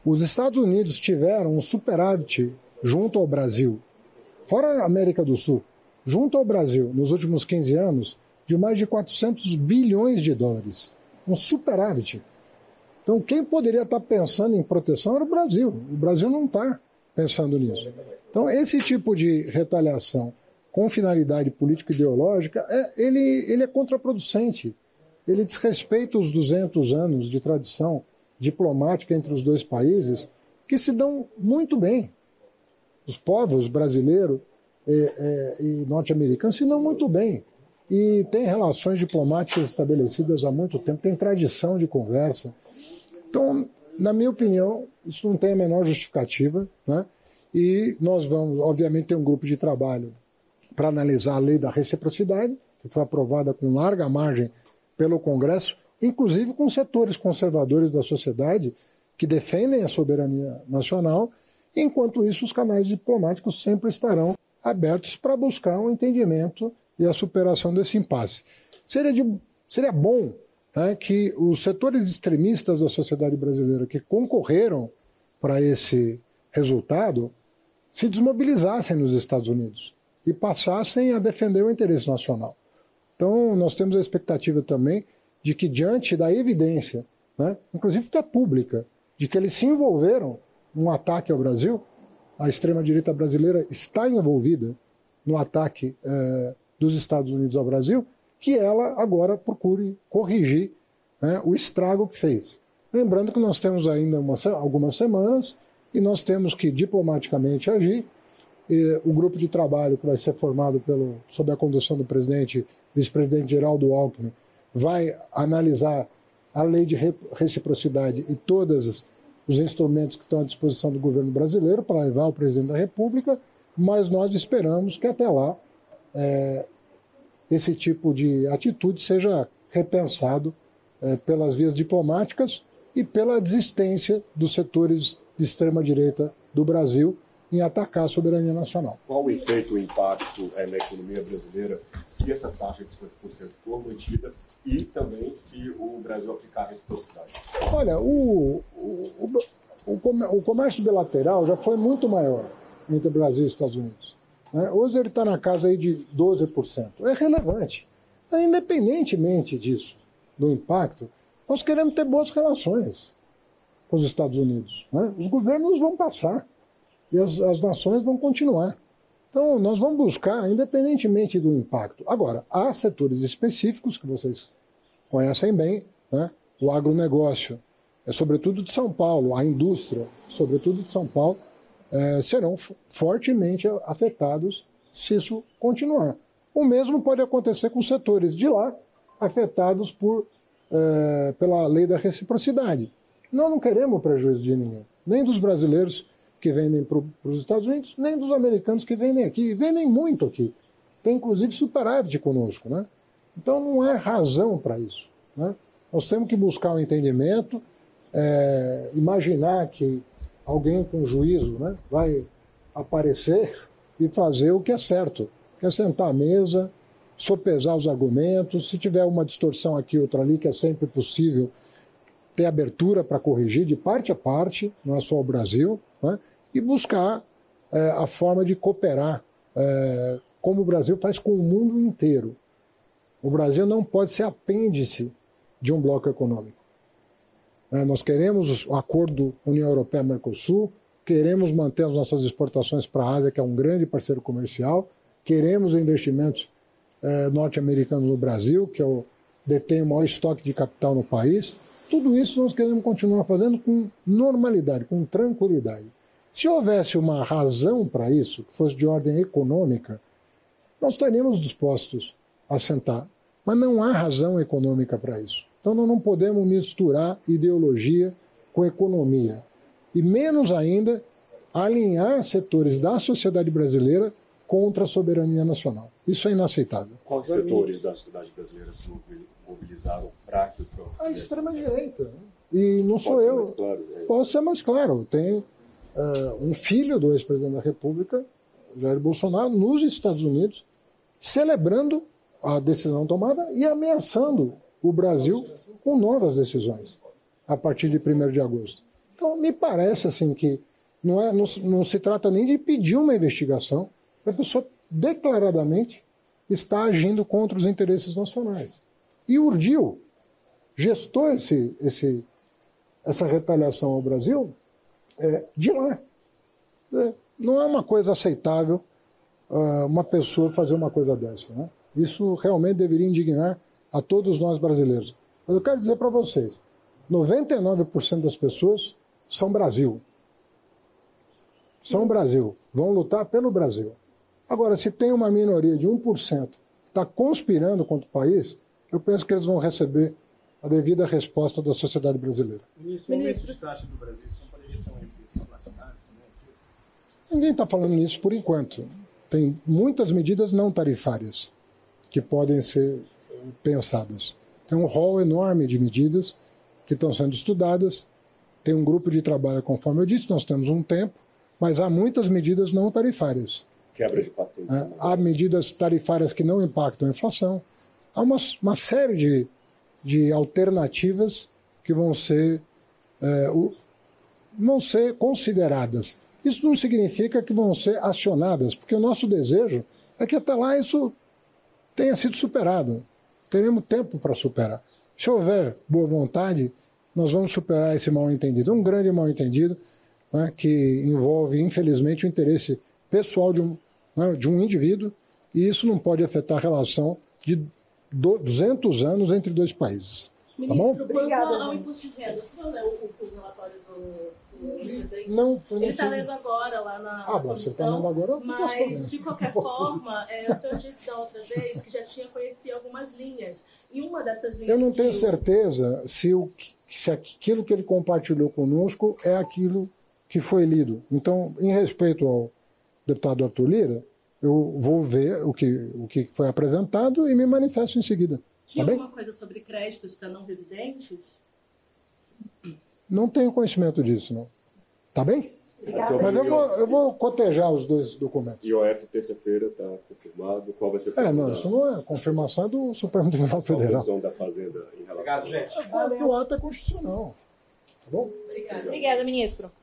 Os Estados Unidos tiveram um superávit junto ao Brasil, fora a América do Sul, junto ao Brasil, nos últimos 15 anos, de mais de 400 bilhões de dólares. Um superávit. Então, quem poderia estar pensando em proteção era o Brasil. O Brasil não está pensando nisso. Então, esse tipo de retaliação com finalidade político-ideológica, ele é contraproducente. Ele desrespeita os 200 anos de tradição diplomática entre os dois países, que se dão muito bem. Os povos brasileiro e norte-americano se dão muito bem. E tem relações diplomáticas estabelecidas há muito tempo, tem tradição de conversa. Então, na minha opinião, isso não tem a menor justificativa, né? E nós vamos, obviamente, ter um grupo de trabalho para analisar a lei da reciprocidade, que foi aprovada com larga margem pelo Congresso, inclusive com setores conservadores da sociedade que defendem a soberania nacional. Enquanto isso, os canais diplomáticos sempre estarão abertos para buscar um entendimento e a superação desse impasse. Seria bom, né, que os setores extremistas da sociedade brasileira que concorreram para esse resultado se desmobilizassem nos Estados Unidos e passassem a defender o interesse nacional. Então, nós temos a expectativa também de que, diante da evidência, né, inclusive que é pública, de que eles se envolveram num ataque ao Brasil, a extrema-direita brasileira está envolvida no ataque dos Estados Unidos ao Brasil, que ela agora procure corrigir, né, o estrago que fez. Lembrando que nós temos ainda algumas semanas e nós temos que diplomaticamente agir. O grupo de trabalho que vai ser formado sob a condução do presidente, vice-presidente Geraldo Alckmin, vai analisar a lei de reciprocidade e todos os instrumentos que estão à disposição do governo brasileiro para levar ao presidente da República, mas nós esperamos que até lá esse tipo de atitude seja repensado pelas vias diplomáticas e pela desistência dos setores de extrema-direita do Brasil em atacar a soberania nacional. Qual o efeito, o impacto na economia brasileira se essa taxa de 50% for mantida e também se o Brasil aplicar a reciprocidade? Olha, o comércio bilateral já foi muito maior entre Brasil e Estados Unidos, né? Hoje ele está na casa aí de 12%. É relevante. Independentemente disso, do impacto, nós queremos ter boas relações com os Estados Unidos, né? Os governos vão passar e as nações vão continuar. Então, nós vamos buscar, independentemente do impacto. Agora, há setores específicos que vocês conhecem bem, né? O agronegócio, sobretudo de São Paulo, a indústria, sobretudo de São Paulo, serão fortemente afetados se isso continuar. O mesmo pode acontecer com setores de lá, afetados pela lei da reciprocidade. Nós não queremos prejuízo de ninguém, nem dos brasileiros que vendem para os Estados Unidos, nem dos americanos que vendem aqui, e vendem muito aqui. Tem inclusive superávit conosco, né? Então não há razão para isso, né? Nós temos que buscar um entendimento, imaginar que alguém com juízo, né, vai aparecer e fazer o que é certo, que é sentar à mesa, sopesar os argumentos, se tiver uma distorção aqui, outra ali, que é sempre possível ter abertura para corrigir de parte a parte, não é só o Brasil, né, e buscar a forma de cooperar, como o Brasil faz com o mundo inteiro. O Brasil não pode ser apêndice de um bloco econômico. Nós queremos o acordo União Europeia-Mercosul, queremos manter as nossas exportações para a Ásia, que é um grande parceiro comercial, queremos investimentos norte-americanos no Brasil, que detém o maior estoque de capital no país. Tudo isso nós queremos continuar fazendo com normalidade, com tranquilidade. Se houvesse uma razão para isso, que fosse de ordem econômica, nós estaríamos dispostos a sentar. Mas não há razão econômica para isso. Então nós não podemos misturar ideologia com economia. E menos ainda alinhar setores da sociedade brasileira contra a soberania nacional. Isso é inaceitável. Quais setores da sociedade brasileira se mobilizaram para que o Trump... A extrema-direita. E não sou eu. Posso ser mais claro. Tem um filho do ex-presidente da República, Jair Bolsonaro, nos Estados Unidos, celebrando a decisão tomada e ameaçando o Brasil com novas decisões a partir de 1º de agosto. Então, me parece assim que não se trata nem de pedir uma investigação, a pessoa declaradamente está agindo contra os interesses nacionais. E urdiu, gestou essa retaliação ao Brasil de lá. Não é uma coisa aceitável uma pessoa fazer uma coisa dessa, né? Isso realmente deveria indignar a todos nós brasileiros. Mas eu quero dizer para vocês, 99% das pessoas são Brasil. São Brasil. Vão lutar pelo Brasil. Agora, se tem uma minoria de 1% que está conspirando contra o país, eu penso que eles vão receber a devida resposta da sociedade brasileira. Ministro, o aumento de taxa do Brasil só poderia ter um efeito inflacionário também? Ninguém está falando nisso por enquanto. Tem muitas medidas não tarifárias que podem ser pensadas. Tem um rol enorme de medidas que estão sendo estudadas. Tem um grupo de trabalho, conforme eu disse, nós temos um tempo, mas há muitas medidas não tarifárias. Quebra de patente. Há medidas tarifárias que não impactam a inflação. Há uma série de alternativas que vão ser consideradas. Isso não significa que vão ser acionadas, porque o nosso desejo é que até lá isso tenha sido superado. Teremos tempo para superar. Se houver boa vontade, nós vamos superar esse mal-entendido. É um grande mal-entendido, né, que envolve, infelizmente, o interesse pessoal de um indivíduo, e isso não pode afetar a relação de 200 anos entre dois países. Tá bom? Obrigada, ao imposto de renda, o senhor leu o relatório do presidente? Não, ele está lendo agora lá na comissão, você está lendo agora? mas de qualquer forma, o senhor disse da outra vez que já tinha conhecido algumas linhas, e uma dessas linhas... Eu não tenho certeza se aquilo que ele compartilhou conosco é aquilo que foi lido. Então, em respeito ao deputado Arthur Lira, eu vou ver o que foi apresentado e me manifesto em seguida. Tinha Tá bem? alguma coisa sobre créditos para não residentes? Não tenho conhecimento disso, não. Tá bem? Obrigada. Mas eu vou cotejar os dois documentos. IOF, terça-feira, está confirmado. Qual vai ser a Não, isso não é confirmação do Supremo Tribunal Federal. a posição da Fazenda em relação... Obrigado, gente. O ato é constitucional. Tá bom? Obrigada. Obrigada, ministro.